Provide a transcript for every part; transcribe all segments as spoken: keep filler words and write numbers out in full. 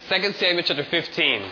Second Samuel chapter fifteen.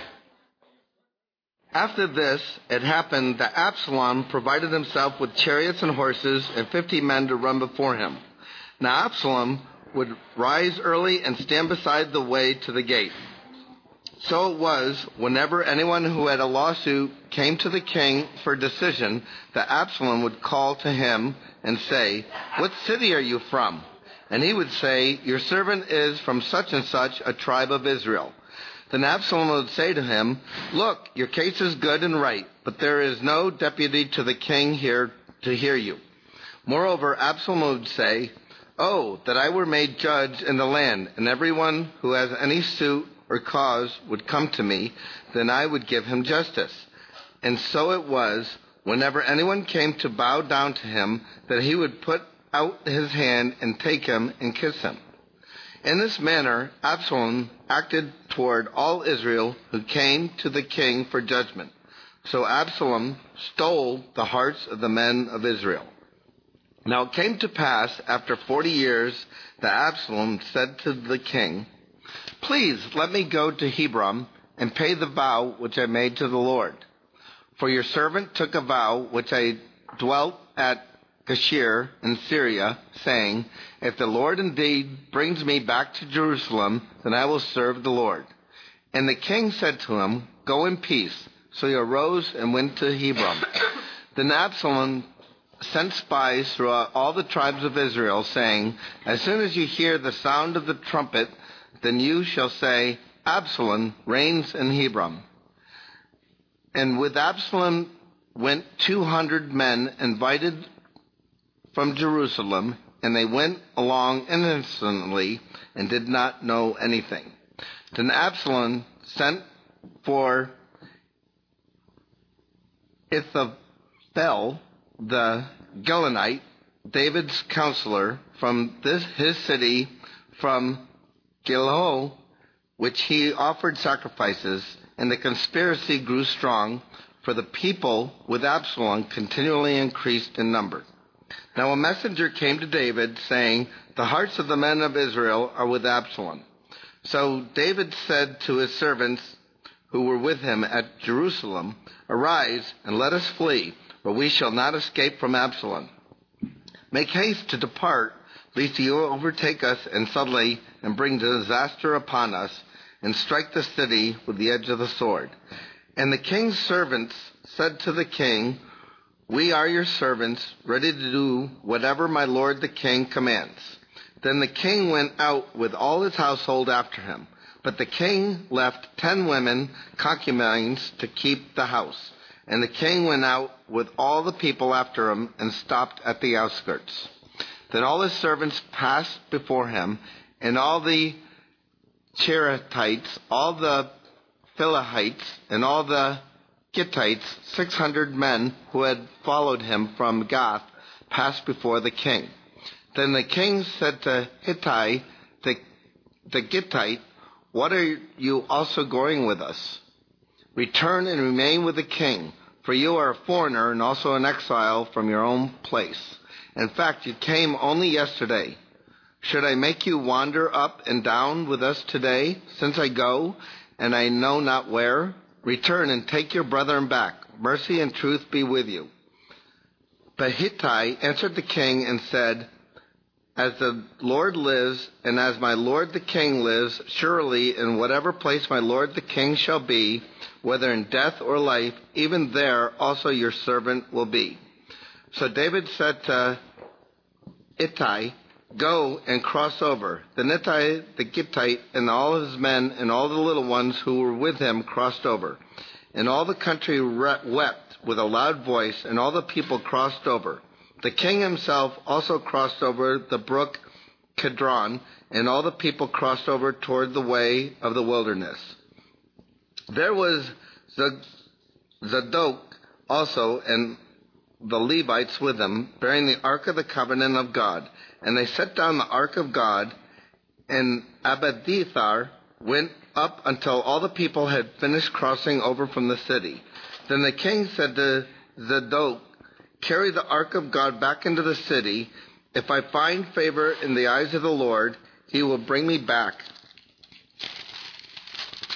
After this, it happened that Absalom provided himself with chariots and horses and fifty men to run before him. Now Absalom would rise early and stand beside the way to the gate. So it was, whenever anyone who had a lawsuit came to the king for decision, that Absalom would call to him and say, "What city are you from?" And he would say, "Your servant is from such and such a tribe of Israel." Then Absalom would say to him, "Look, your case is good and right, but there is no deputy to the king here to hear you." Moreover, Absalom would say, "Oh, that I were made judge in the land, and everyone who has any suit or cause would come to me, then I would give him justice." And so it was, whenever anyone came to bow down to him, that he would put out his hand and take him and kiss him. In this manner, Absalom acted toward all Israel who came to the king for judgment. So Absalom stole the hearts of the men of Israel. Now it came to pass, after forty years, that Absalom said to the king, "Please let me go to Hebron and pay the vow which I made to the Lord. For your servant took a vow which I dwelt at Geshur in Syria, saying, 'If the Lord indeed brings me back to Jerusalem, then I will serve the Lord.' And the king said to him, 'Go in peace.' So he arose and went to Hebron. Then Absalom sent spies throughout all the tribes of Israel, saying, 'As soon as you hear the sound of the trumpet, then you shall say, Absalom reigns in Hebron.' And with Absalom went two hundred men invited from Jerusalem, and they went along innocently and did not know anything. Then Absalom sent for Ahithophel the Gilonite, David's counselor, from this his city, from Gilho, which he offered sacrifices, and the conspiracy grew strong, for the people with Absalom continually increased in number. Now a messenger came to David, saying, 'The hearts of the men of Israel are with Absalom.' So David said to his servants who were with him at Jerusalem, 'Arise, and let us flee, for we shall not escape from Absalom. Make haste to depart, lest he overtake us and suddenly and bring disaster upon us, and strike the city with the edge of the sword.' And the king's servants said to the king, 'We are your servants, ready to do whatever my lord the king commands.' Then the king went out with all his household after him. But the king left ten women, concubines, to keep the house. And the king went out with all the people after him and stopped at the outskirts. Then all his servants passed before him, and all the Cherethites, all the Philihites, and all the Gittites, six hundred men who had followed him from Gath, passed before the king. Then the king said to Hittai, the, the Gittite, 'What are you also going with us? Return and remain with the king, for you are a foreigner and also an exile from your own place. In fact, you came only yesterday. Should I make you wander up and down with us today, since I go, and I know not where? Return and take your brethren back. Mercy and truth be with you.' But Hittai answered the king and said, 'As the Lord lives, and as my lord the king lives, surely in whatever place my lord the king shall be, whether in death or life, even there also your servant will be.' So David said to Ittai, 'Go and cross over.' Then Ittai the Gittite and all his men and all the little ones who were with him crossed over. And all the country wept with a loud voice, and all the people crossed over. The king himself also crossed over the brook Kidron, and all the people crossed over toward the way of the wilderness. There was Zadok also and the Levites with him, bearing the ark of the covenant of God. And they set down the ark of God, and Abedithar went up until all the people had finished crossing over from the city. Then the king said to Zadok, 'Carry the ark of God back into the city. If I find favor in the eyes of the Lord, he will bring me back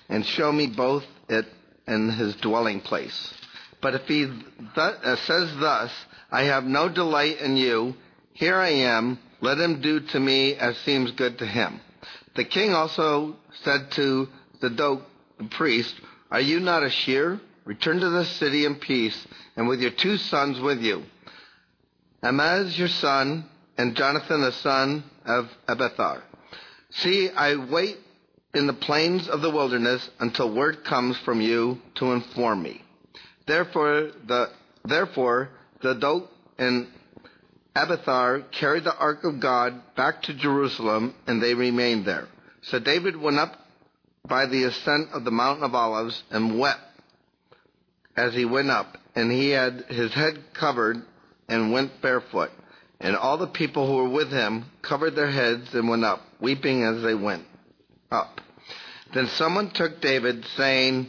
and show me both it and his dwelling place. But if he th- uh, says thus, I have no delight in you, here I am, let him do to me as seems good to him. The king also said to Zadok the priest, Are you not a seer? Return to the city in peace, and with your two sons with you, Amaz your son, and Jonathan the son of Abiathar. See, I wait in the plains of the wilderness until word comes from you to inform me. Therefore, the therefore Zadok and Abiathar carried the ark of God back to Jerusalem, and they remained there. So David went up by the ascent of the Mountain of Olives and wept as he went up, and he had his head covered and went barefoot. And all the people who were with him covered their heads and went up, weeping as they went up. Then someone took David, saying,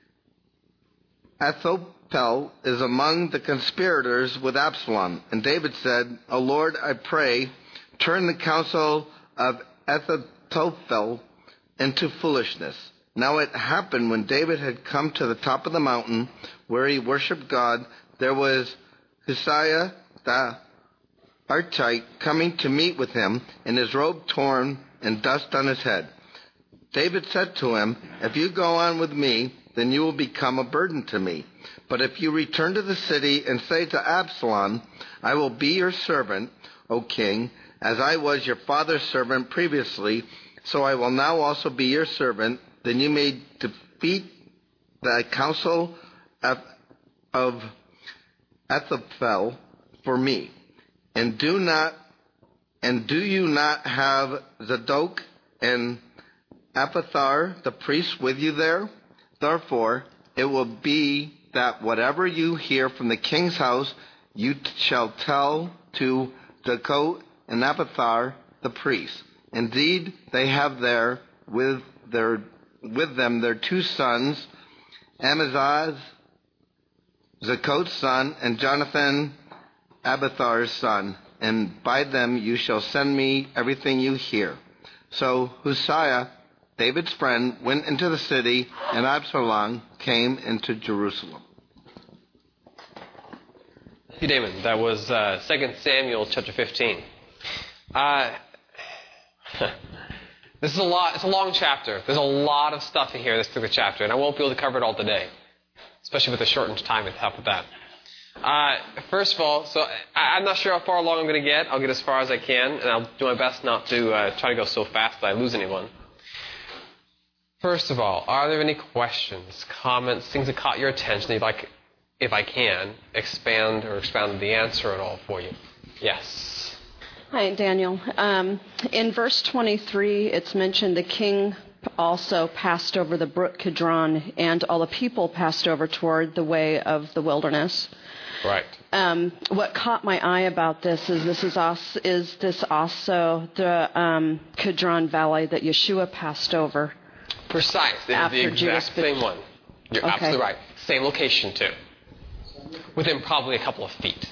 Ahithophel is among the conspirators with Absalom. And David said, O Lord, I pray, turn the counsel of Ahithophel into foolishness. Now it happened when David had come to the top of the mountain where he worshipped God, there was Hushai the Archite coming to meet with him, and his robe torn and dust on his head. David said to him, If you go on with me, then you will become a burden to me. But if you return to the city and say to Absalom, I will be your servant, O king, as I was your father's servant previously, so I will now also be your servant, then you may defeat the counsel of, of Ahithophel for me. And do not, and do you not have Zadok and Abiathar the priest with you there? Therefore, it will be that whatever you hear from the king's house, you t- shall tell to Zadok and Abiathar the priest. Indeed, they have there with their with them their two sons, Amaziah, Zadok's son, and Jonathan, Abiathar's son, and by them you shall send me everything you hear. So Hushai, David's friend, went into the city, and Absalom came into Jerusalem. Thank you, Damon. That was uh, Second Samuel chapter fifteen. Uh, this is a lot. It's a long chapter. There's a lot of stuff in here that's through the chapter, and I won't be able to cover it all today, especially with the shortened time at the top of that. Uh, first of all, so I, I'm not sure how far along I'm going to get. I'll get as far as I can, and I'll do my best not to uh, try to go so fast that I lose anyone. First of all, are there any questions, comments, things that caught your attention that you'd like, if I can, expand or expound the answer at all for you? Yes. Hi, Daniel. Um, in verse twenty-three, it's mentioned the king also passed over the brook Kidron, and all the people passed over toward the way of the wilderness. Right. Um, what caught my eye about this is this is also, is this also the um, Kidron Valley that Yeshua passed over? Precise. It is the exact Judas same one. You're okay. absolutely right. Same location, too. Within probably a couple of feet.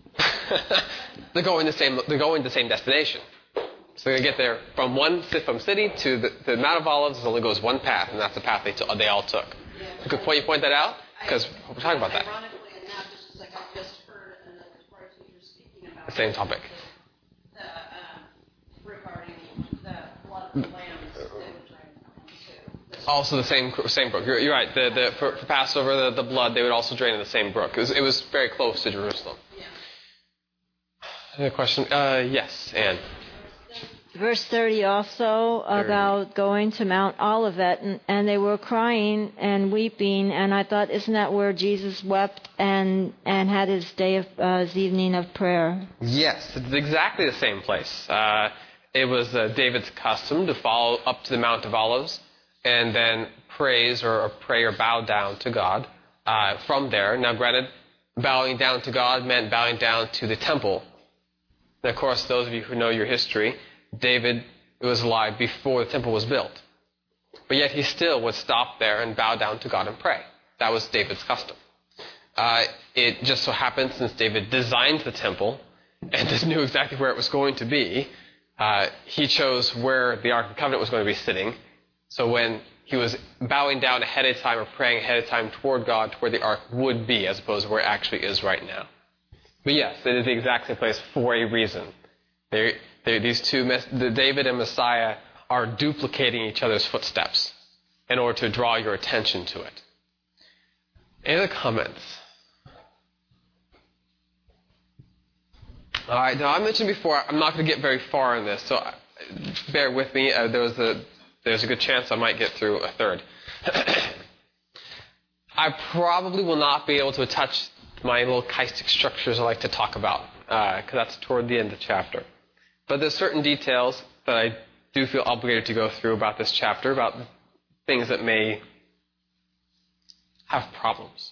they're going the same. They're going the same destination. So they're going to get there from one from city to the, the Mount of Olives. Only goes one path, and that's the path they, t- they all took. Yeah, good point. You point that out because we're talking about that. Ironically enough, just like I just heard another part teacher speaking about the same topic. The, um, regarding the blood of the lambs that was drained. Also the same same brook. You're, you're right. The, the, for, for Passover, the, the blood, they would also drain in the same brook. It was, it was very close to Jerusalem. Yeah. Any question? Uh, yes, Anne. Verse thirty also about going to Mount Olivet, and, and they were crying and weeping, and I thought, isn't that where Jesus wept and and had his day of uh, his evening of prayer? Yes, it's exactly the same place. Uh, it was uh, David's custom to follow up to the Mount of Olives and then praise or, or pray or bow down to God uh, from there. Now, granted, bowing down to God meant bowing down to the temple. And of course, those of you who know your history, David was alive before the temple was built. But yet he still would stop there and bow down to God and pray. That was David's custom. Uh, it just so happened, since David designed the temple and just knew exactly where it was going to be, uh, he chose where the Ark of the Covenant was going to be sitting. So when he was bowing down ahead of time or praying ahead of time toward God, to where the ark would be, as opposed to where it actually is right now. But yes, it is the exact same place for a reason. They're, they're, these two, the David and Messiah, are duplicating each other's footsteps in order to draw your attention to it. Any other comments? All right, now I mentioned before, I'm not going to get very far in this, so bear with me. Uh, there was a, there's a good chance I might get through a third. I probably will not be able to touch my little chiastic structures I like to talk about, because uh, that's toward the end of the chapter. But there's certain details that I do feel obligated to go through about this chapter, about things that may have problems.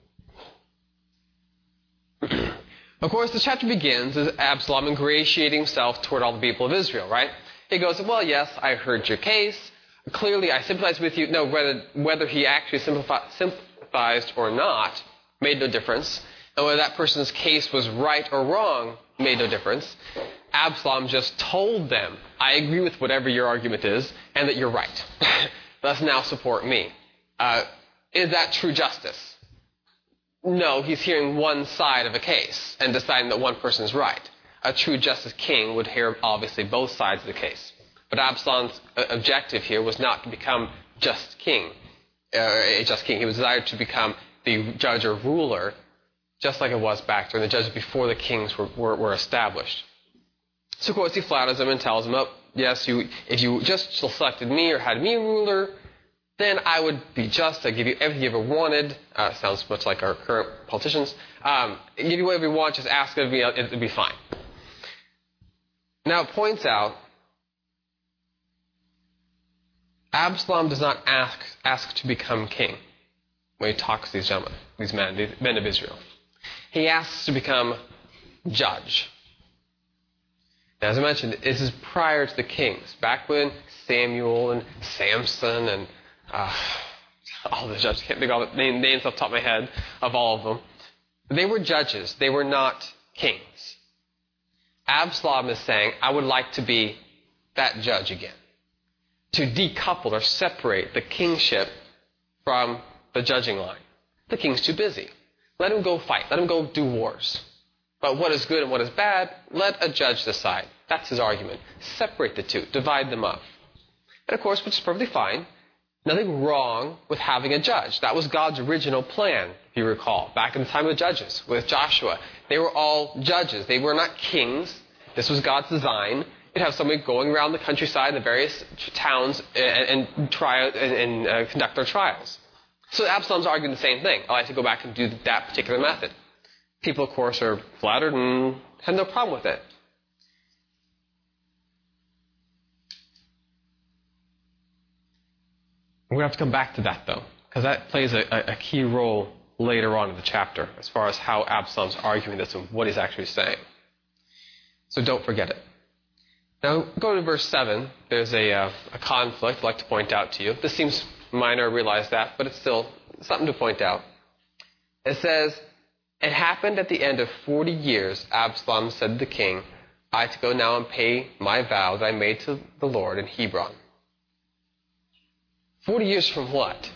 Of course, the chapter begins as Absalom ingratiating himself toward all the people of Israel, right? He goes, well, yes, I heard your case. Clearly, I sympathize with you. No, whether, whether he actually sympathized or not made no difference. And whether that person's case was right or wrong made no difference. Absalom just told them, I agree with whatever your argument is, and that you're right. Thus now support me. Uh, is that true justice? No, he's hearing one side of a case and deciding that one person is right. A true justice king would hear, obviously, both sides of the case. But Absalom's objective here was not to become just king, uh, a just king. He was desired to become the judge or ruler, just like it was back during the judges before the kings were, were, were established. So, of course, he flatters him and tells him, oh, yes, you, if you just selected me or had me ruler, then I would be just. I'd give you everything you ever wanted. Uh, sounds much like our current politicians. Um, give you whatever you want, just ask of me, it'll be fine. Now, it points out, Absalom does not ask, ask to become king when he talks to these gentlemen, these men, these men of Israel. He asks to become judge. Now, as I mentioned, this is prior to the kings. Back when Samuel and Samson and uh, all the judges, I can't think of all the names off the top of my head of all of them. They were judges. They were not kings. Absalom is saying, I would like to be that judge again. To decouple or separate the kingship from the judging line. The king's too busy. Let him go fight. Let him go do wars. But what is good and what is bad, let a judge decide. That's his argument. Separate the two. Divide them up. And of course, which is perfectly fine. Nothing wrong with having a judge. That was God's original plan, if you recall, back in the time of the judges with Joshua. They were all judges. They were not kings. This was God's design. You'd have somebody going around the countryside in the various towns and, and, try, and, and uh, conduct their trials. So Absalom's arguing the same thing. I like to go back and do that particular method. People, of course, are flattered and have no problem with it. We're going to have to come back to that, though, because that plays a, a key role later on in the chapter as far as how Absalom's arguing this and what he's actually saying. So don't forget it. Now, go to verse seven. There's a, uh, a conflict I'd like to point out to you. This seems minor, I realize that, but it's still something to point out. It says, it happened at the end of forty years, Absalom said to the king, I have to go now and pay my vow that I made to the Lord in Hebron. Forty years from what?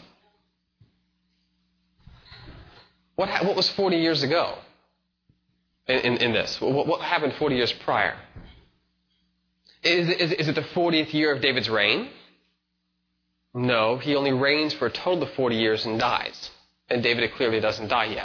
What, ha- what was forty years ago in, in, in this? What, what happened forty years prior? Is, is, is it the fortieth year of David's reign? No, he only reigns for a total of forty years and dies. And David clearly doesn't die yet.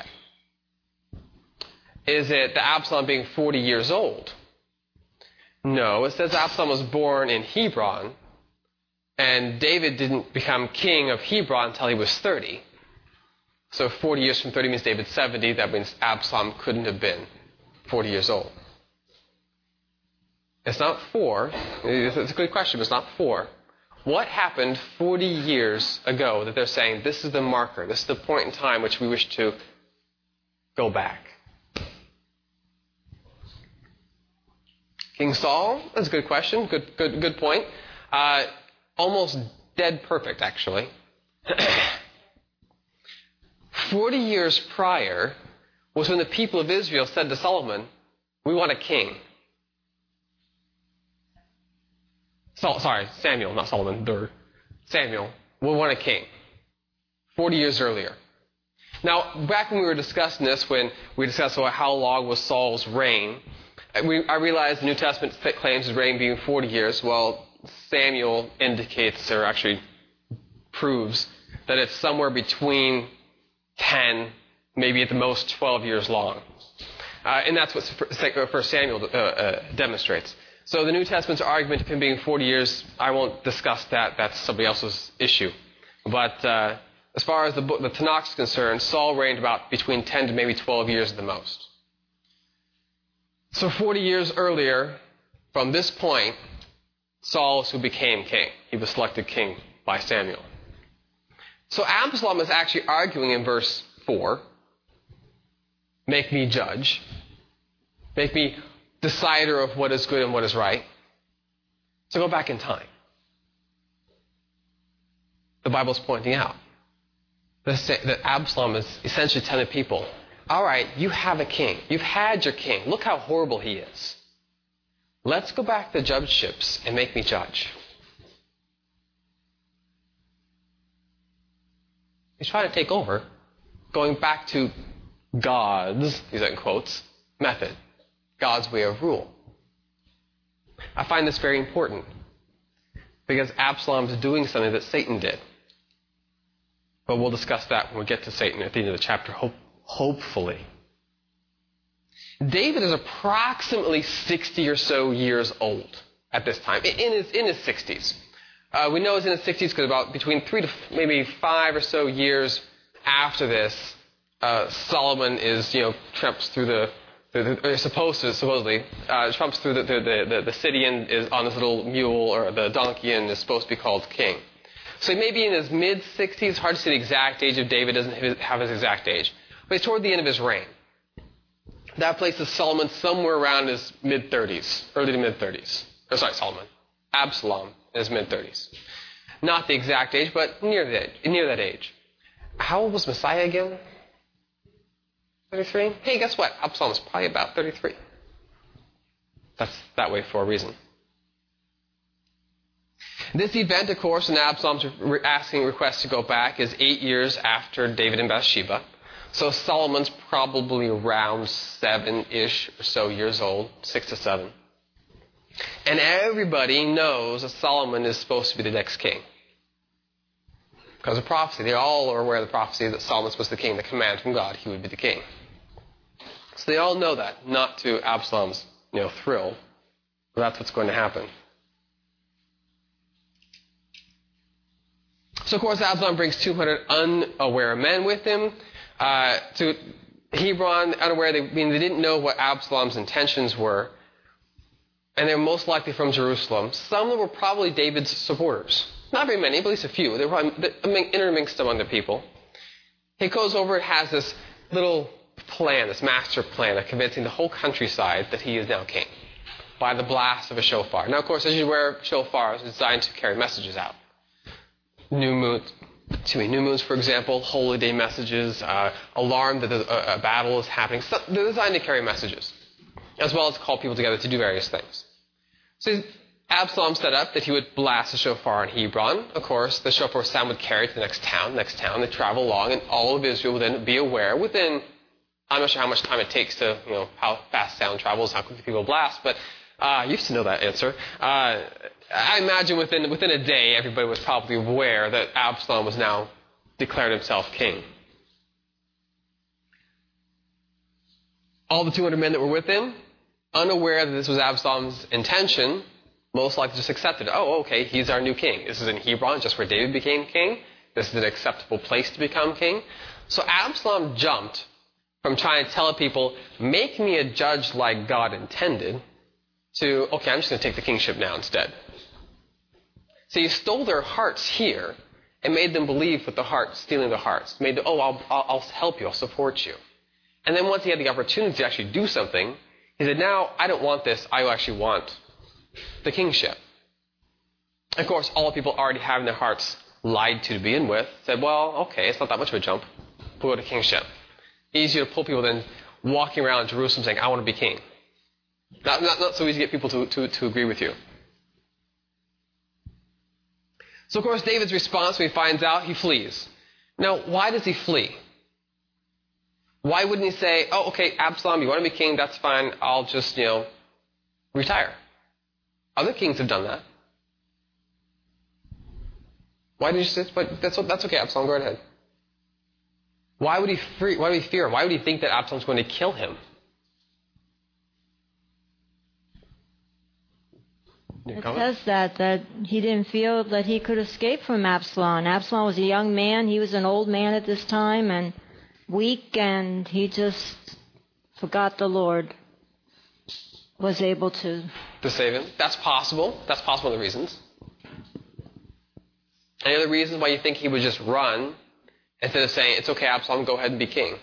Is it the Absalom being forty years old? No, it says Absalom was born in Hebron, and David didn't become king of Hebron until he was thirty. So forty years from thirty means David's seventy. That means Absalom couldn't have been forty years old. It's not four. It's a good question, but it's not four. What happened forty years ago that they're saying this is the marker, this is the point in time which we wish to go back? King Saul? That's a good question. Good, good, good point. Uh, almost dead perfect, actually. Forty years prior was when the people of Israel said to Solomon, we want a king. Sol- sorry, Samuel, not Solomon. Dur. Samuel. would want a king. forty years earlier. Now, back when we were discussing this, when we discussed well, how long was Saul's reign, we, I realized the New Testament claims his reign being forty years. Well, Samuel indicates, or actually proves, that it's somewhere between ten, maybe at the most twelve years long. Uh, and that's what First Samuel uh, uh, demonstrates. So the New Testament's argument of him being forty years, I won't discuss that. That's somebody else's issue. But uh, as far as the, book, the Tanakh is concerned, Saul reigned about between ten to maybe twelve years at the most. So forty years earlier, from this point, Saul is who became king. He was selected king by Samuel. So Absalom is actually arguing in verse four, make me judge, make me decider of what is good and what is right. So go back in time. The Bible's pointing out that Absalom is essentially telling people, all right, you have a king. You've had your king. Look how horrible he is. Let's go back to the judgeships and make me judge. He's trying to take over, going back to God's, these are in quotes, method, God's way of rule. I find this very important because Absalom is doing something that Satan did. But we'll discuss that when we get to Satan at the end of the chapter, hope, hopefully. David is approximately sixty or so years old at this time, in his, in his sixties. Uh, we know he's in his sixties because about between three to maybe five or so years after this, uh, Solomon is, you know, tramps through the, the, the or supposed to, supposedly, uh, tramps through the, the, the, the city and is on this little mule or the donkey and is supposed to be called king. So he may be in his mid-sixties. Hard to say the exact age of David. Doesn't have his exact age. But he's toward the end of his reign. That places Solomon somewhere around his mid-thirties, early to mid-thirties. Oh, sorry, Solomon. Absalom in his mid-thirties. Not the exact age, but near that, near that age. How old was Messiah again? thirty-three? Hey, guess what? Absalom was probably about thirty-three. That's that way for a reason. This event, of course, in Absalom's asking request to go back is eight years after David and Bathsheba. So Solomon's probably around seven-ish or so years old, six to seven. And everybody knows that Solomon is supposed to be the next king. Because of prophecy. They all are aware of the prophecy that Solomon was the king, the command from God, he would be the king. So they all know that, not to Absalom's, you know, thrill. But that's what's going to happen. So, of course, Absalom brings two hundred unaware men with him uh, to Hebron, unaware. They, I mean, they didn't know what Absalom's intentions were. And they're most likely from Jerusalem. Some of them were probably David's supporters. Not very many, but at least a few. They were probably intermixed among the people. He goes over and has this little plan, this master plan of convincing the whole countryside that he is now king by the blast of a shofar. Now, of course, as you're aware, shofar is designed to carry messages out. New moons, excuse me, new moons, for example, holy day messages, uh, alarm that a, a battle is happening. So they're designed to carry messages, as well as call people together to do various things. So Absalom set up that he would blast the shofar in Hebron. Of course, the shofar sound would carry to the next town, next town. They travel along, and all of Israel would then be aware within, I'm not sure how much time it takes to, you know, how fast sound travels, how quickly people blast, but uh, I used to know that answer. Uh, I imagine within within a day, everybody was probably aware that Absalom was now declared himself king. All the two hundred men that were with him, unaware that this was Absalom's intention, most likely just accepted. Oh, okay, he's our new king. This is in Hebron, just where David became king. This is an acceptable place to become king. So Absalom jumped from trying to tell people, make me a judge like God intended, to, okay, I'm just going to take the kingship now instead. So he stole their hearts here and made them believe with the heart, stealing the hearts. Made them, oh, I'll, I'll, I'll help you, I'll support you. And then once he had the opportunity to actually do something, he said, now I don't want this, I actually want the kingship. Of course, all the people already having their hearts lied to to begin with said, well, okay, it's not that much of a jump. We'll go to kingship. Easier to pull people than walking around Jerusalem saying, I want to be king. Not, not, not so easy to get people to, to, to agree with you. So, of course, David's response when he finds out, he flees. Now, why does he flee? Why wouldn't he say, oh, okay, Absalom, you want to be king, that's fine, I'll just, you know, retire. Other kings have done that. Why did you say, but that's, that's okay, Absalom, go right ahead. Why would he free, why would he fear? Why would he think that Absalom's going to kill him? It says that, that he didn't feel that he could escape from Absalom. Absalom was a young man. He was an old man at this time and weak, and he just forgot the Lord was able to... To save him. That's possible. That's possible of the reasons. Any other reasons why you think he would just run instead of saying, it's okay, Absalom, go ahead and be king?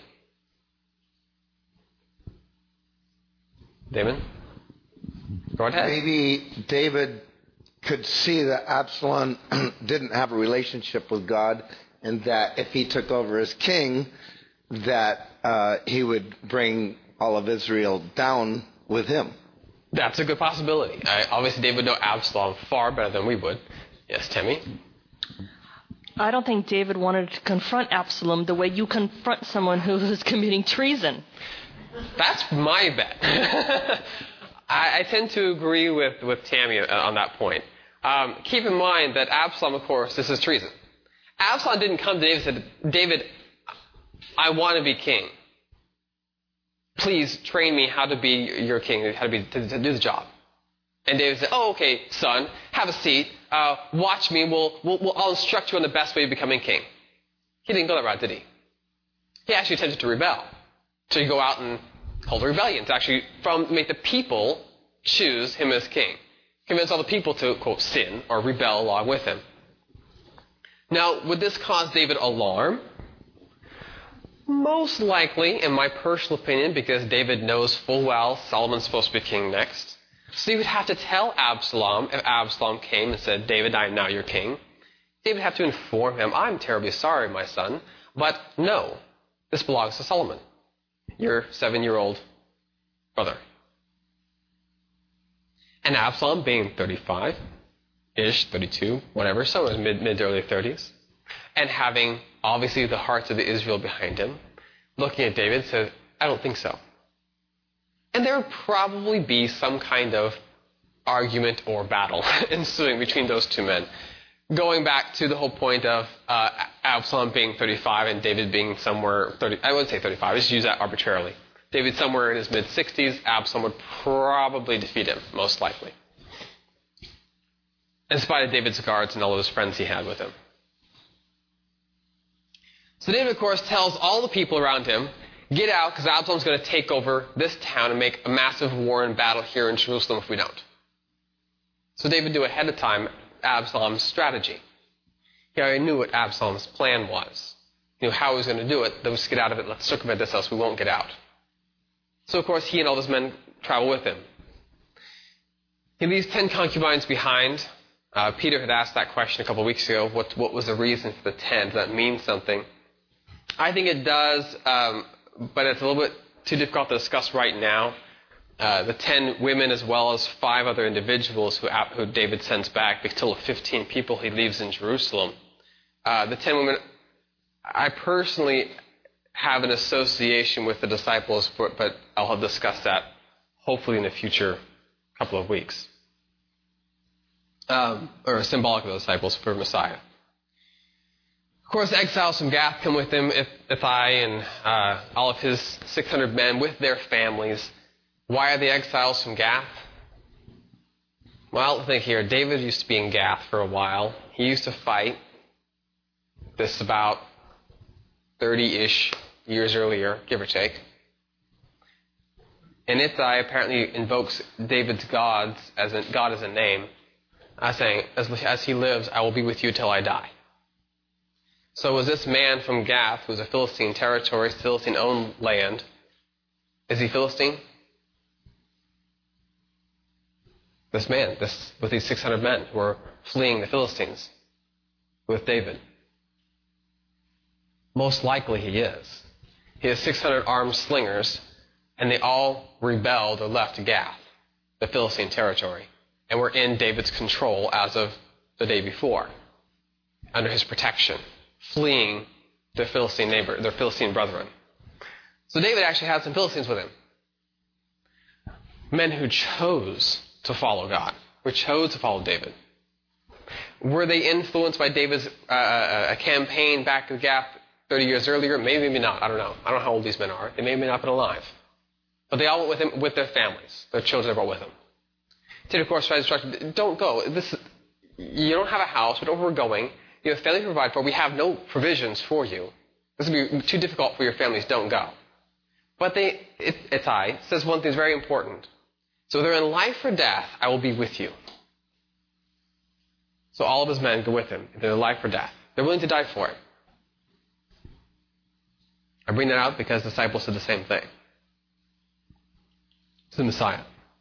David? Go ahead. Maybe David could see that Absalom didn't have a relationship with God, and that if he took over as king, that uh, he would bring all of Israel down with him. That's a good possibility. I, obviously, David would know Absalom far better than we would. Yes, Tammy? I don't think David wanted to confront Absalom the way you confront someone who is committing treason. That's my bet. I, I tend to agree with, with Tammy on that point. Um, keep in mind that Absalom, of course, this is treason. Absalom didn't come to David and said, David, I want to be king. Please train me how to be your king, how to, be, to, to do the job. And David said, oh, okay, son, have a seat. Uh, watch me. We'll, we'll, we'll, I'll instruct you on the best way of becoming king. He didn't go that route, did he? He actually attempted to rebel. So you go out and hold a rebellion to actually from make the people choose him as king. Convince all the people to, quote, sin or rebel along with him. Now, would this cause David alarm? Most likely, in my personal opinion, because David knows full well Solomon's supposed to be king next. So he would have to tell Absalom, if Absalom came and said, David, I am now your king. David would have to inform him, I'm terribly sorry, my son, but no, this belongs to Solomon, your seven-year-old brother. And Absalom, being thirty-five-ish, thirty-two, whatever, so in mid, mid to early thirties, and having, obviously, the hearts of the Israel behind him, looking at David, says, I don't think so. And there would probably be some kind of argument or battle ensuing between those two men. Going back to the whole point of uh, Absalom being thirty-five and David being somewhere thirty, I wouldn't say thirty-five, just use that arbitrarily. David somewhere in his mid-sixties, Absalom would probably defeat him, most likely. In spite of David's guards and all of his friends he had with him. So David, of course, tells all the people around him, get out, because Absalom's going to take over this town and make a massive war and battle here in Jerusalem if we don't. So David knew ahead of time Absalom's strategy. He already knew what Absalom's plan was. He knew how he was going to do it. Let's get out of it. Let's circumvent this, else we won't get out. So, of course, he and all his men travel with him. He leaves ten concubines behind. Uh, Peter had asked that question a couple of weeks ago. What, what was the reason for the ten? Does that mean something? I think it does, um, but it's a little bit too difficult to discuss right now. Uh, the ten women as well as five other individuals who, who David sends back, the total of fifteen people he leaves in Jerusalem. Uh, the ten women, I personally have an association with the disciples, but, but I'll discuss that hopefully in the future couple of weeks. Um, or symbolic of the disciples for Messiah. Of course, the exiles from Gath come with him, Ittai and uh, all of his six hundred men with their families. Why are the exiles from Gath? Well, think here. David used to be in Gath for a while. He used to fight. This about thirty-ish years earlier, give or take. And Ittai apparently invokes David's gods as a, God as a name, uh, saying, as, as he lives, I will be with you till I die. So was this man from Gath, who was a Philistine territory, Philistine-owned land, is he Philistine? This man, this with these six hundred men who are fleeing the Philistines with David. Most likely he is. He has six hundred armed slingers, and they all rebelled or left Gath, the Philistine territory, and were in David's control as of the day before. under his protection, fleeing their Philistine neighbor, their Philistine brethren. So David actually had some Philistines with him. Men who chose to follow God, who chose to follow David. Were they influenced by David's uh, a campaign back in the gap thirty years earlier? Maybe, maybe not. I don't know. I don't know how old these men are. They may or may not have been alive. But they all went with him, with their families, their children they brought with them. David, of course, tried to instruct, don't go. This, you don't have a house. We don't know where we're going. You have family to provide for. We have no provisions for you. This will be too difficult for your families. Don't go. But they, it, Ittai says one thing is very important. So they're in life or death, I will be with you. So all of his men go with him. They're in life or death. They're willing to die for it. I bring that out because the disciples said the same thing. To the Messiah.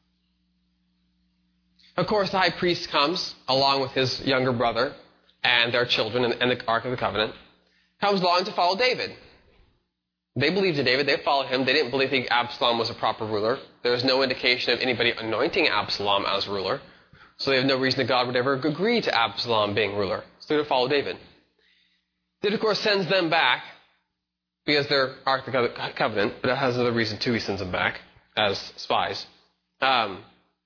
Of course, the high priest comes along with his younger brother and their children and the Ark of the Covenant. Comes along to follow David. They believed in David. They followed him. They didn't believe that Absalom was a proper ruler. There was no indication of anybody anointing Absalom as ruler. So they have no reason that God would ever agree to Absalom being ruler. So they would follow David. David, of course, sends them back because they're Ark of the Covenant, but it has another reason too. He sends them back as spies. Um,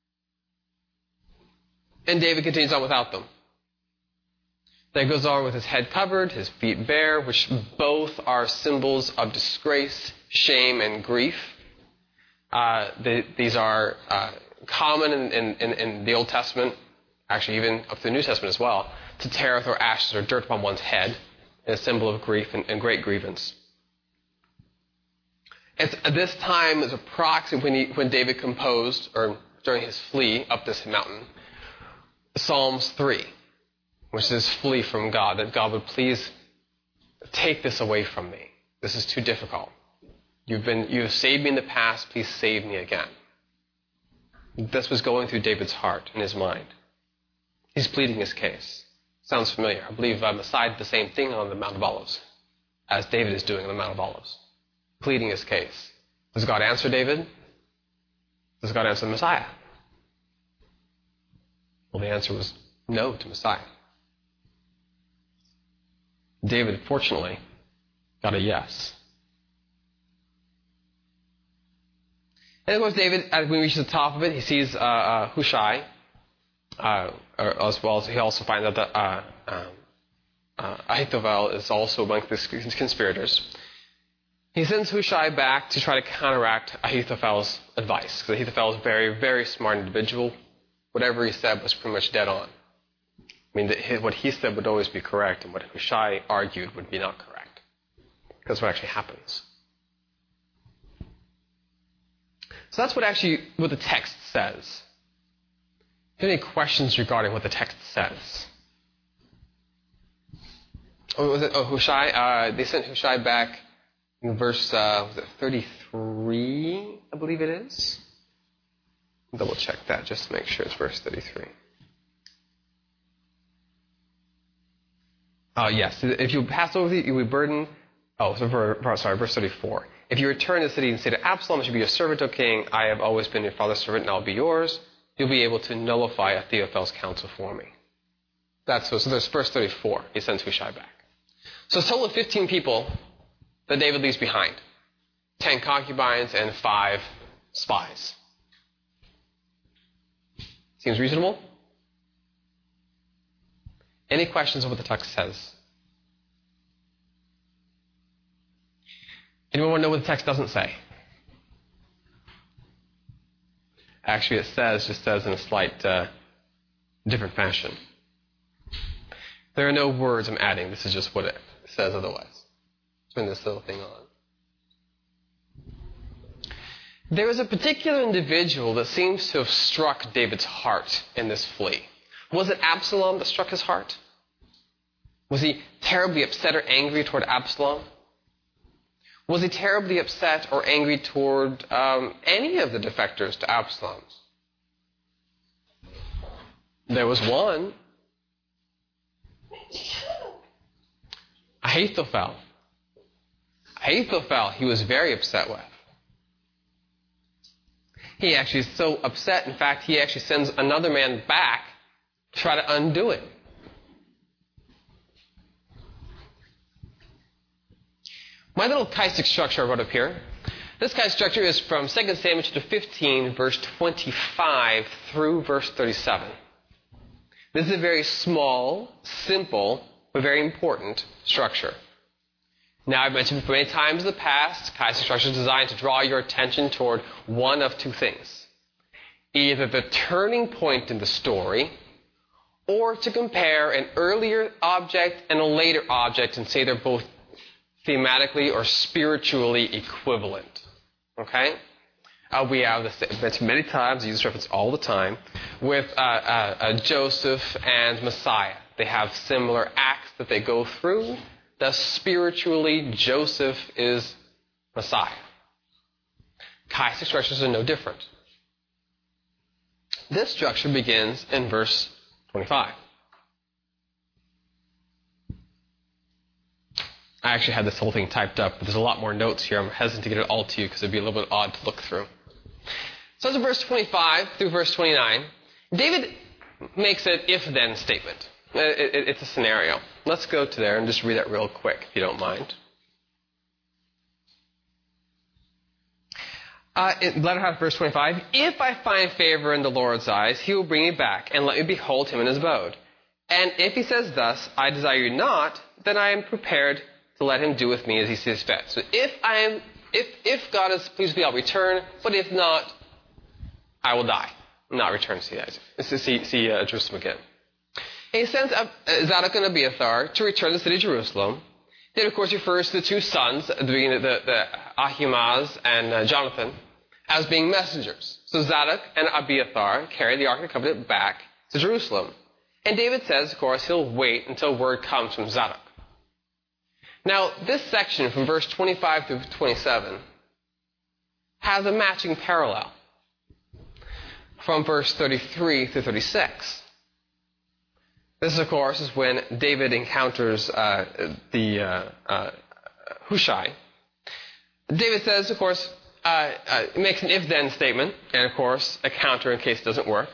and David continues on without them. Then goes on with his head covered, his feet bare, which both are symbols of disgrace, shame, and grief. Uh, they, these are uh, common in, in, in the Old Testament, actually even up to the New Testament as well, to tear or throw ashes or dirt upon one's head, a symbol of grief and, and great grievance. It's, at this time is approximately when, he, when David composed, or during his flee up this mountain, Psalms three. Which is flee from God, that God would please take this away from me. This is too difficult. You've been, you have saved me in the past, please save me again. This was going through David's heart and his mind. He's pleading his case. Sounds familiar. I believe uh, Messiah did the same thing on the Mount of Olives, as David is doing on the Mount of Olives. Pleading his case. Does God answer David? Does God answer the Messiah? Well, the answer was no to Messiah. David, fortunately, got a yes. And of course, David, when he reaches the top of it, he sees uh, uh, Hushai, uh, as well as he also finds out that uh, um, uh, Ahithophel is also among the conspirators. He sends Hushai back to try to counteract Ahithophel's advice, because Ahithophel is a very, very smart individual. Whatever he said was pretty much dead on. I mean, the, what he said would always be correct, and what Hushai argued would be not correct. That's what actually happens. So that's what actually what the text says. Do you have any questions regarding what the text says? Oh, was it? Oh, Hushai. Uh, they sent Hushai back in verse uh, was it thirty-three? I believe it is. Double check that just to make sure it's verse thirty-three. Uh, yes, if you pass over the, you will be burdened. Oh, so for, sorry, verse thirty-four. If you return to the city and say to Absalom, I should be your servant, O king, I have always been your father's servant, and I'll be yours, you'll be able to nullify Ahithophel's counsel for me. That's so, so there's verse thirty-four. He sends Hushai back. So it's a total of fifteen people that David leaves behind. Ten concubines and five spies. Seems reasonable? Any questions on what the text says? Anyone want to know what the text doesn't say? Actually, it says, just says in a slight uh, different fashion. There are no words I'm adding. This is just what it says otherwise. Turn this little thing on. There was a particular individual that seems to have struck David's heart in this flee. Was it Absalom that struck his heart? Was he terribly upset or angry toward Absalom? Was he terribly upset or angry toward um, any of the defectors to Absalom? There was one. Ahithophel. Ahithophel, he was very upset with. He actually is so upset, in fact, he actually sends another man back to try to undo it. my little chiastic structure I wrote up here. This chiastic structure is from Second Samuel chapter fifteen, verse twenty-five through verse thirty-seven. This is a very small, simple, but very important structure. Now, I've mentioned many times in the past, chiastic structure is designed to draw your attention toward one of two things. Either the turning point in the story, or to compare an earlier object and a later object and say they're both thematically or spiritually equivalent. Okay? Uh, we have this mentioned many times, I use this reference all the time, with uh, uh, uh, Joseph and Messiah. They have similar acts that they go through. Thus, spiritually, Joseph is Messiah. Chiastic structures are no different. This structure begins in verse twenty-five. I actually had this whole thing typed up, but there's a lot more notes here. I'm hesitant to get it all to you because it'd be a little bit odd to look through. So, in verse twenty-five through verse twenty-nine, David makes an if-then statement. It, it, it's a scenario. Let's go to there and just read that real quick, if you don't mind. Uh, in latter half of verse twenty-five, if I find favor in the Lord's eyes, he will bring me back and let me behold him in his abode. And if he says thus, I desire you not, then I am prepared to let him do with me as he sees fit. So if I am, if if God is pleased with me, I'll return. But if not, I will die, not return to see to see, see uh, Jerusalem again. And he sends up Zadok and Abiathar to return to the city of Jerusalem. Then, of course, refers to the two sons, at the beginning of the, the Ahimaaz and uh, Jonathan, as being messengers. So Zadok and Abiathar carry the Ark of the Covenant back to Jerusalem. And David says, of course, he'll wait until word comes from Zadok. Now, this section from verse twenty-five through twenty-seven has a matching parallel from verse thirty-three through thirty-six. This, of course, is when David encounters uh, the uh, uh, Hushai. David says, of course, uh, uh, makes an if-then statement, and, of course, a counter in case it doesn't work.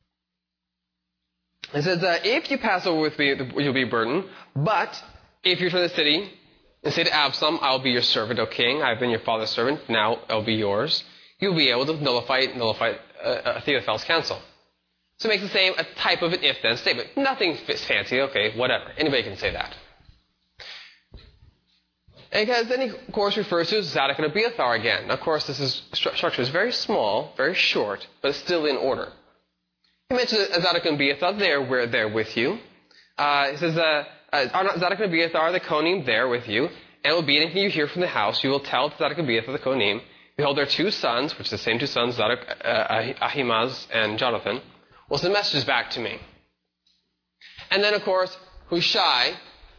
He says, uh, if you pass over with me, you'll be burdened, but if you return to the city and say to Absalom, I'll be your servant, O king, I've been your father's servant, now I'll be yours, you'll be able to nullify, nullify uh, Ahithophel's counsel. So it makes the same a type of an if-then statement. Nothing fancy, okay, whatever. Anybody can say that. And because then he, of course, refers to Zadok and Abiathar again. Now, of course, this is, structure is very small, very short, but it's still in order. He mentions Zadok and Abiathar, they're, we're there with you. Uh, he says, uh, uh, are not Zadok and Abiathar the Kohanim there with you? And it will be anything you hear from the house, you will tell Zadok and Abiathar the Kohanim, behold, their two sons, which are the same two sons, Zadok, uh, Ahimaaz and Jonathan, will send messages back to me. And then, of course, Hushai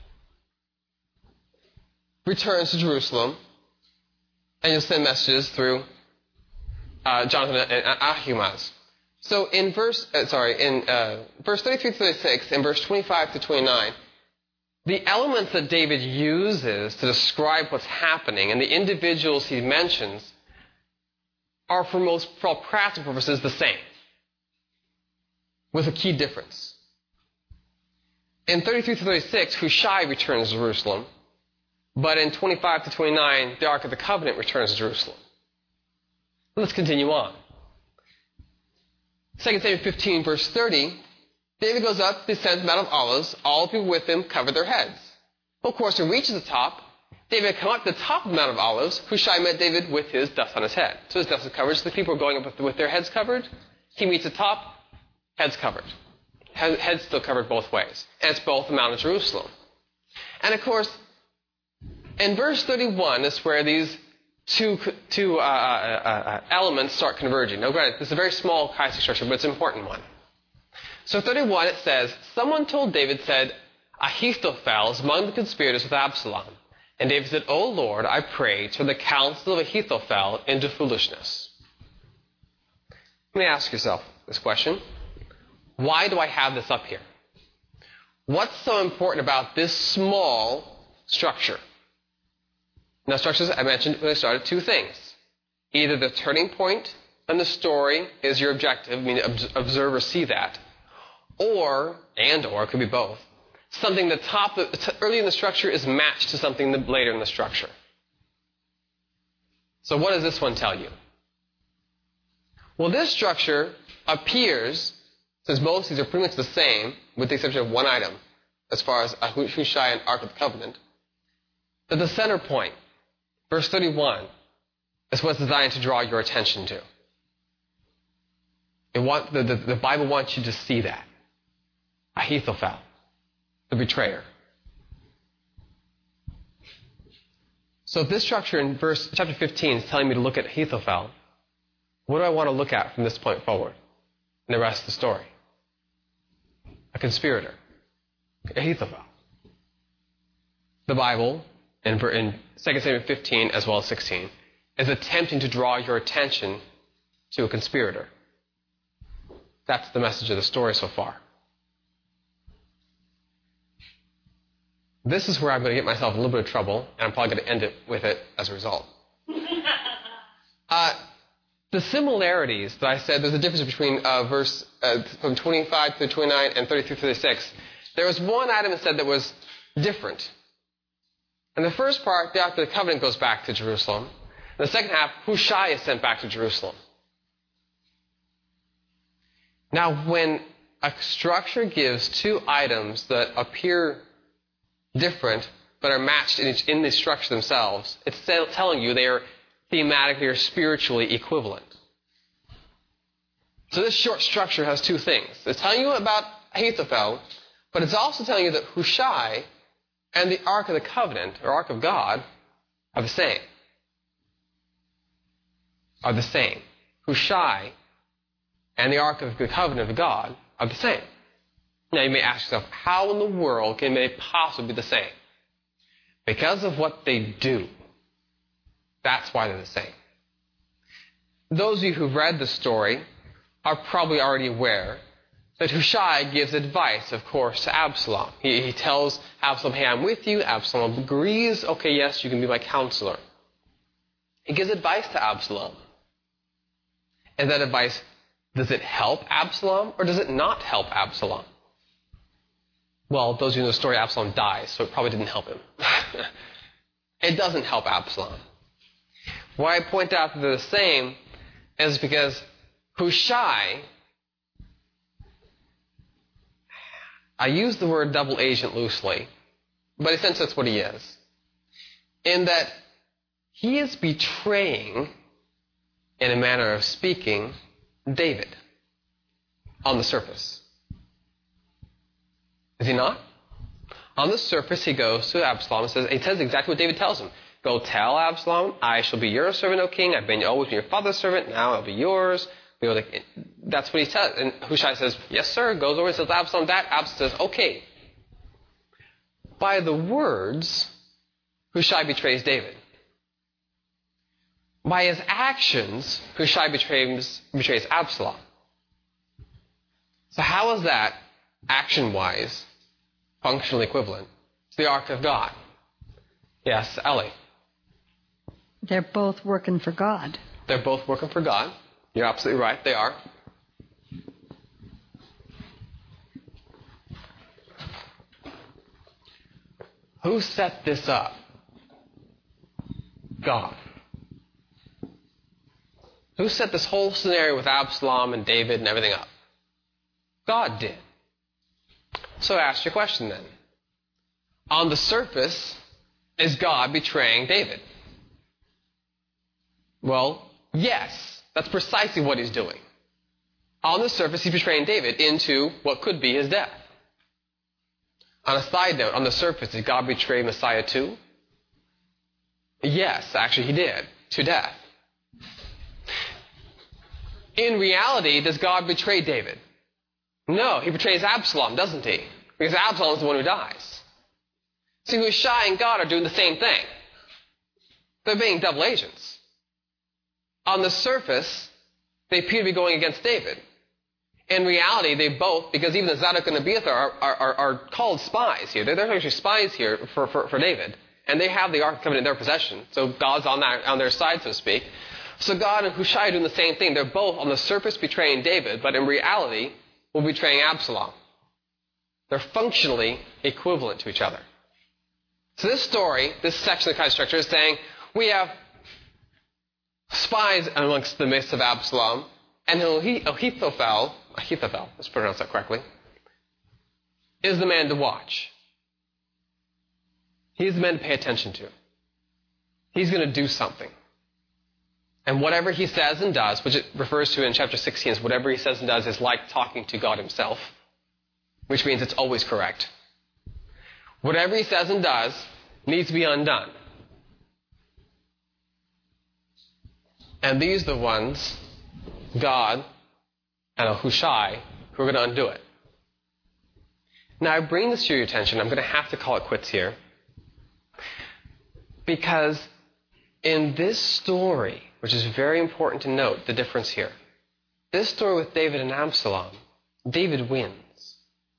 returns to Jerusalem, and you'll send messages through uh, Jonathan and Ahimaaz. So in verse, uh, sorry, in uh, verse thirty-three to thirty-six, and verse twenty-five to twenty-nine, the elements that David uses to describe what's happening and the individuals he mentions are, for most, for all practical purposes, the same, with a key difference. In thirty-three to thirty-six, Hushai returns to Jerusalem, but in twenty-five to twenty-nine, the Ark of the Covenant returns to Jerusalem. Let's continue on. Second Samuel fifteen, verse thirty, David goes up, descends the Mount of Olives, all the people with him cover their heads. Well, of course, he reaches the top. David had come up to the top of the Mount of Olives. Hushai met David with his dust on his head. So his dust is covered, so the people are going up with their heads covered. He meets the top, heads covered. Heads still covered both ways. And it's both the Mount of Jerusalem. And, of course, in verse thirty-one is where these two, two uh, uh, uh, elements start converging. Now, granted, this is a very small chiastic structure, but it's an important one. So thirty-one, it says, someone told David, said, Ahithophel is among the conspirators with Absalom. And David said, O Lord, I pray, turn the counsel of Ahithophel into foolishness. Let me ask yourself this question. Why do I have this up here? What's so important about this small structure? Now, structures, I mentioned when I started, two things. Either the turning point in the story is your objective, I mean, observers see that, or, and or, it could be both, something the top, early in the structure is matched to something later in the structure. So what does this one tell you? Well, this structure appears, since most of these are pretty much the same, with the exception of one item, as far as Hushai and Ark of the Covenant, that the center point, verse thirty-one, is what's designed to draw your attention to. It want, the, the, the Bible wants you to see that. Ahithophel, the betrayer. So if this structure in verse chapter fifteen is telling me to look at Ahithophel, what do I want to look at from this point forward in the rest of the story? A conspirator. Ahithophel. The Bible, in, in Second Samuel fifteen as well as sixteen, is attempting to draw your attention to a conspirator. That's the message of the story so far. This is where I'm going to get myself in a little bit of trouble, and I'm probably going to end it with it as a result. Uh, the similarities that I said, there's a difference between uh, verse uh, from twenty-five through twenty-nine and thirty-three through thirty-six. There was one item that said that was different. And the first part, the Ark of the Covenant goes back to Jerusalem. In the second half, Hushai is sent back to Jerusalem. Now, when a structure gives two items that appear different, but are matched in, each, in the structure themselves, it's telling you they are thematically or spiritually equivalent. So this short structure has two things. It's telling you about Ahithophel, but it's also telling you that Hushai and the Ark of the Covenant, or Ark of God, are the same. Are the same. Hushai and the Ark of the Covenant of God are the same. Now you may ask yourself, how in the world can they possibly be the same? Because of what they do. That's why they're the same. Those of you who've read the story are probably already aware that Hushai gives advice, of course, to Absalom. He, he tells Absalom, hey, I'm with you. Absalom agrees. Okay, yes, you can be my counselor. He gives advice to Absalom. And that advice, does it help Absalom or does it not help Absalom? Well, those of you who know the story, Absalom dies, so it probably didn't help him. It doesn't help Absalom. Why I point out that they're the same is because Hushai, I use the word double agent loosely, but in a sense that's what he is. In that he is betraying, in a manner of speaking, David on the surface. Is he not? On the surface, he goes to Absalom and says, he says exactly what David tells him. Go tell Absalom, I shall be your servant, O king. I've been always been your father's servant. Now I'll be yours. That's what he says. And Hushai says, yes, sir. Goes over and tells Absalom that. Absalom says, okay. By the words, Hushai betrays David. By his actions, Hushai betrays, betrays Absalom. So how is that, action-wise, functionally equivalent to the Ark of God? Yes, Ellie. They're both working for God. They're both working for God. You're absolutely right. They are. Who set this up? God. Who set this whole scenario with Absalom and David and everything up? God did. So ask your question then. On the surface, is God betraying David? Well, yes. That's precisely what he's doing. On the surface, he's betraying David into what could be his death. On a side note, on the surface, did God betray Messiah too? Yes, actually he did, to death. In reality, does God betray David? No, he betrays Absalom, doesn't he? Because Absalom is the one who dies. See, Hushai and God are doing the same thing. They're being double agents. On the surface, they appear to be going against David. In reality, they both, because even the Zadok and Abiathar are, are, are, are called spies here. They're, they're actually spies here for, for, for David. And they have the Ark coming in their possession. So God's on, that, on their side, so to speak. So God and Hushai are doing the same thing. They're both on the surface betraying David, but in reality, we're betraying Absalom. They're functionally equivalent to each other. So this story, this section of the kind of structure is saying, we have spies amongst the midst of Absalom, and Ahithophel, Ahithophel, let's pronounce that correctly, is the man to watch. He's the man to pay attention to. He's going to do something. And whatever he says and does, which it refers to in chapter sixteen as whatever he says and does is like talking to God himself, which means it's always correct. Whatever he says and does needs to be undone. And these are the ones, God and Hushai, who are going to undo it. Now, I bring this to your attention. I'm going to have to call it quits here. Because in this story, which is very important to note the difference here, this story with David and Absalom, David wins.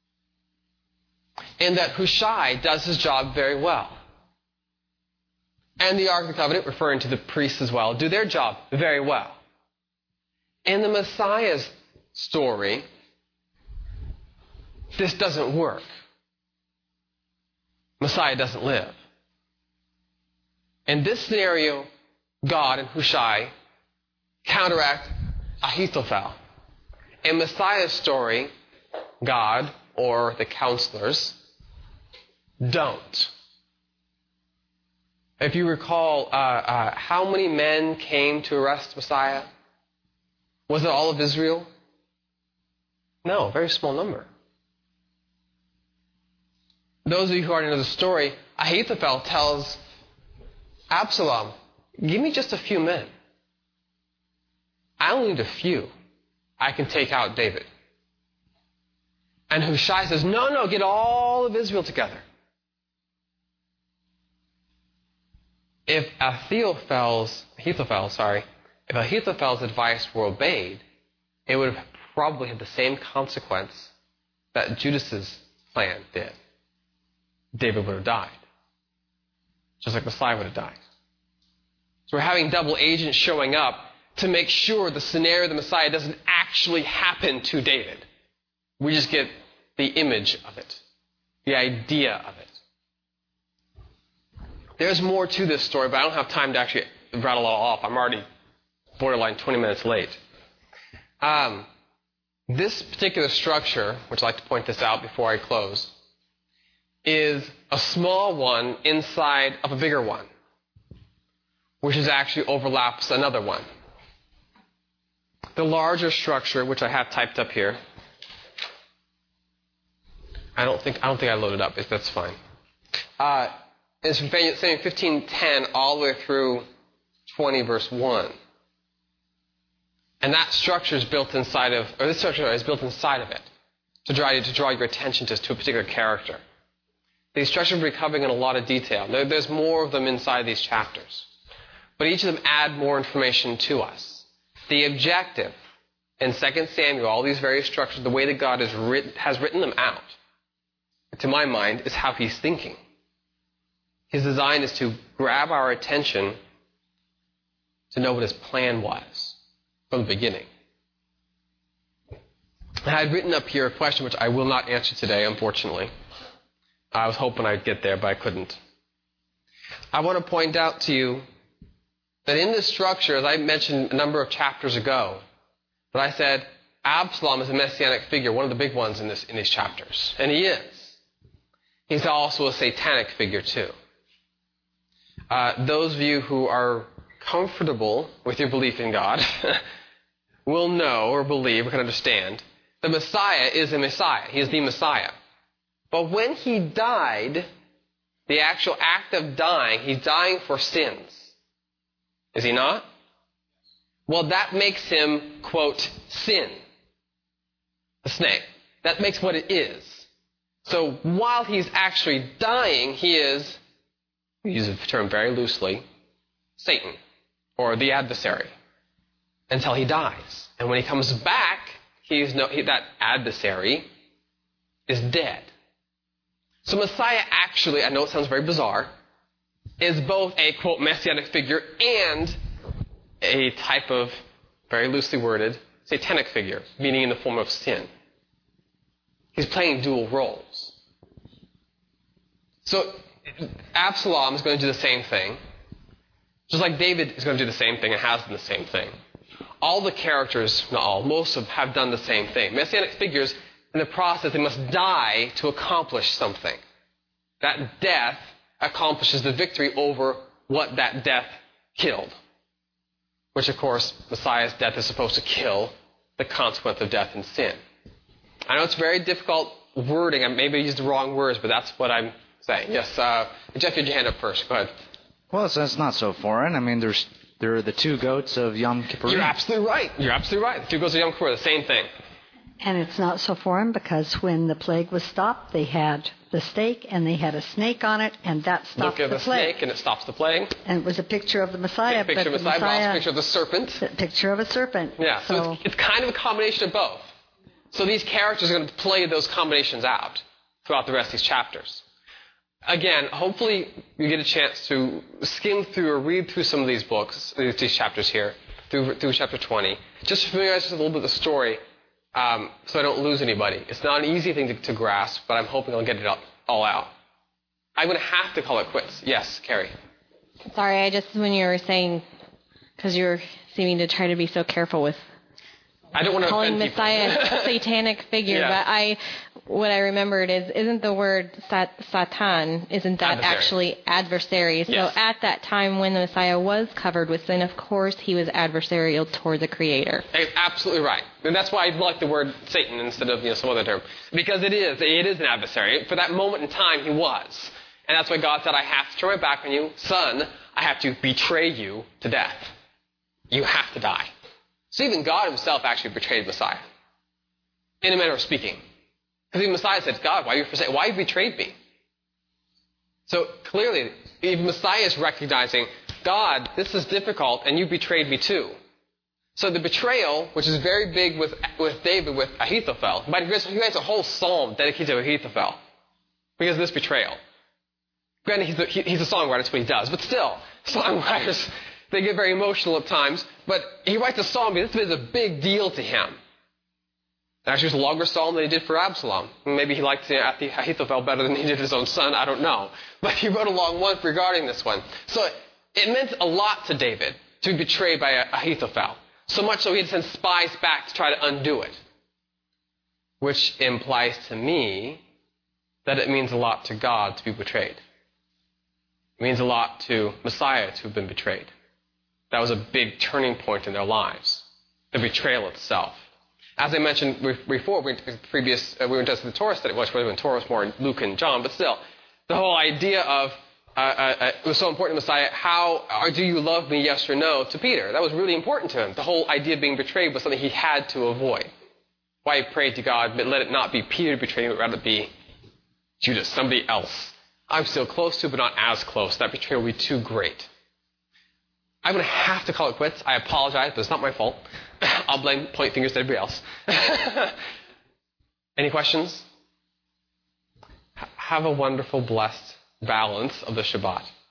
In that Hushai does his job very well. And the Ark of the Covenant, referring to the priests as well, do their job very well. In the Messiah's story, this doesn't work. Messiah doesn't live. In this scenario, God and Hushai counteract Ahithophel. In Messiah's story, God, or the counselors, don't. If you recall, uh, uh, how many men came to arrest Messiah? Was it all of Israel? No, a very small number. Those of you who already know the story, Ahithophel tells Absalom, give me just a few men. I only need a few. I can take out David. And Hushai says, no, no, get all of Israel together. If Ahithophel's, Ahithophel, sorry, if Ahithophel's advice were obeyed, it would have probably had the same consequence that Judas's plan did. David would have died. Just like Messiah would have died. So we're having double agents showing up to make sure the scenario of the Messiah doesn't actually happen to David. We just get the image of it, the idea of it. There's more to this story, but I don't have time to actually rattle it all off. I'm already borderline twenty minutes late. Um, this particular structure, which I'd like to point this out before I close, is a small one inside of a bigger one, which is actually overlaps another one. The larger structure, which I have typed up here, I don't think I don't think I loaded up. If that's fine. Uh, it's from fifteen ten all the way through twenty verse one, and that structure is built inside of, or this structure is built inside of it to draw you to draw your attention to, to a particular character. These structures will be covering in a lot of detail. There, there's more of them inside these chapters, but each of them add more information to us. The objective in Second Samuel, all these various structures, the way that God has written, has written them out, to my mind, is how he's thinking. His design is to grab our attention to know what his plan was from the beginning. I had written up here a question which I will not answer today, unfortunately. I was hoping I'd get there, but I couldn't. I want to point out to you that in this structure, as I mentioned a number of chapters ago, that I said Absalom is a messianic figure, one of the big ones in this in these chapters. And he is. He's also a satanic figure, too. Uh, those of you who are comfortable with your belief in God will know or believe or can understand the Messiah is a Messiah. He is the Messiah. But when he died, the actual act of dying, he's dying for sins. Is he not? Well, that makes him, quote, sin. The snake. That makes what it is. So while he's actually dying, he is, we use the term very loosely, Satan, or the adversary, until he dies. And when he comes back, he's no, he, that adversary is dead. So Messiah actually, I know it sounds very bizarre, is both a, quote, messianic figure and a type of, very loosely worded, satanic figure, meaning in the form of sin. He's playing dual roles. So Absalom is going to do the same thing. Just like David is going to do the same thing and has done the same thing. All the characters, not all, most of them have done the same thing. Messianic figures, in the process, they must die to accomplish something. That death accomplishes the victory over what that death killed. Which, of course, Messiah's death is supposed to kill the consequence of death and sin. I know it's very difficult wording. I maybe used the wrong words, but that's what I'm saying. Yes, uh, Jeff, you had your hand up first. Go ahead. Well, so it's not so foreign. I mean, there's there are the two goats of Yom Kippur. You're absolutely right. You're absolutely right. The two goats of Yom Kippur, the same thing. And it's not so foreign because when the plague was stopped, they had the stake and they had a snake on it, and that stopped Look at the, the plague. snake and it stops the plague. And it was a picture of the Messiah. A picture but of the Messiah, but also Messiah a picture of the serpent. A picture of a serpent. Yeah, so, so it's, it's kind of a combination of both. So these characters are going to play those combinations out throughout the rest of these chapters. Again, hopefully you get a chance to skim through or read through some of these books, these chapters here, through, through chapter twenty, just to familiarize yourself with a little bit of the story, um, so I don't lose anybody. It's not an easy thing to, to grasp, but I'm hoping I'll get it all, all out. I'm going to have to call it quits. Yes, Carrie. Sorry, I just, when you were saying, because you were seeming to try to be so careful with I don't want to calling offend Messiah people. a satanic figure, Yeah. but I, what I remembered is, isn't the word sat, Satan, isn't that Adversary. actually adversary? So Yes. at that time when the Messiah was covered with sin, of course he was adversarial toward the Creator. Hey, absolutely right. And that's why I like the word Satan instead of you know some other term. Because it is. It is an adversary. For that moment in time, he was. And that's why God said, I have to turn my back on you. Son, I have to betray you to death. You have to die. So even God himself actually betrayed Messiah. In a manner of speaking. Because even Messiah said, God, why you forsake? Why you betrayed me? So clearly, even Messiah is recognizing, God, this is difficult, and you betrayed me too. So the betrayal, which is very big with with David, with Ahithophel, but he writes a whole psalm dedicated to Ahithophel because of this betrayal. Granted, he's a, he, he's a songwriter, that's what he does, but still, songwriters, they get very emotional at times, but he writes a psalm because this is a big deal to him. Actually, it's a longer psalm than he did for Absalom. Maybe he liked Ahithophel better than he did his own son, I don't know. But he wrote a long one regarding this one. So it meant a lot to David to be betrayed by Ahithophel. So much so he had to send spies back to try to undo it. Which implies to me that it means a lot to God to be betrayed. It means a lot to Messiah to have been betrayed. That was a big turning point in their lives. The betrayal itself. As I mentioned before, we previous uh, we were just in the Torah study, which was when Torah was more in Luke and John, but still, the whole idea of uh, uh, it was so important to Messiah. How or do you love me? Yes or no? To Peter, that was really important to him. The whole idea of being betrayed was something he had to avoid. Why he prayed to God, but let it not be Peter betraying, but rather be Judas, somebody else. I'm still close to, but not as close. That betrayal will be too great. I'm going to have to call it quits. I apologize, but it's not my fault. I'll blame, point fingers to everybody else. Any questions? H- have a wonderful, blessed balance of the Shabbat.